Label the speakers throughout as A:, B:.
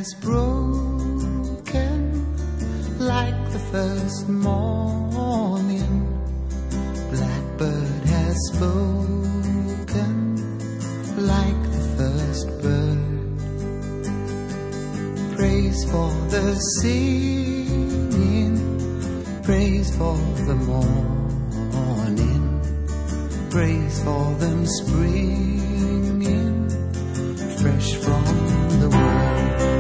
A: has broken like the first morning. Blackbird has spoken like the first bird. Praise for the singing, praise for the morning, praise for them springing fresh from the world.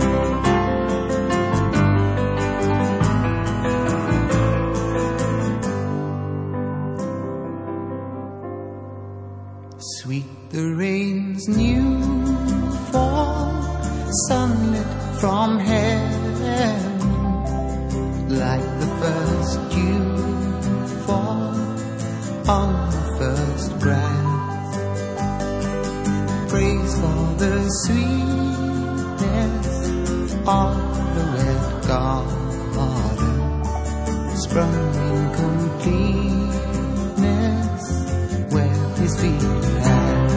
A: Sweet the rain's new fall, sunlit from heaven, like the first dew fall on the first grass. Praise for the sweetness of the red garden, sprung in completeness where his feet had.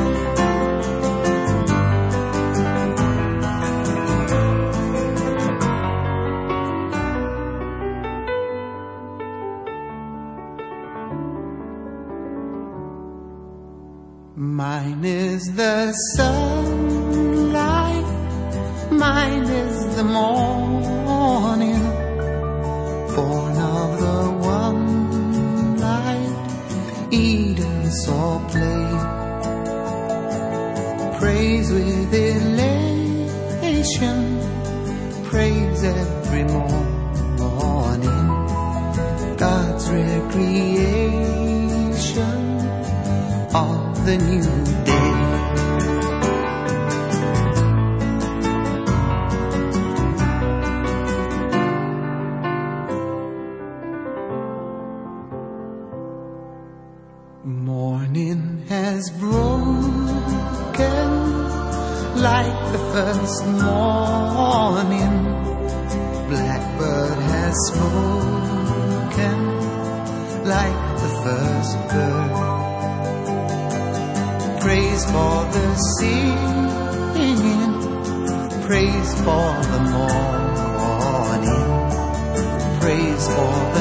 A: Mine is the sunlight, mine is the morning, born of the one light Eden saw play. Praise with elation, praise every morning, God's recreation of the new day. Morning has broken like the first morning. Blackbird has spoken like the first bird. Praise for the singing, praise for the morning, praise for the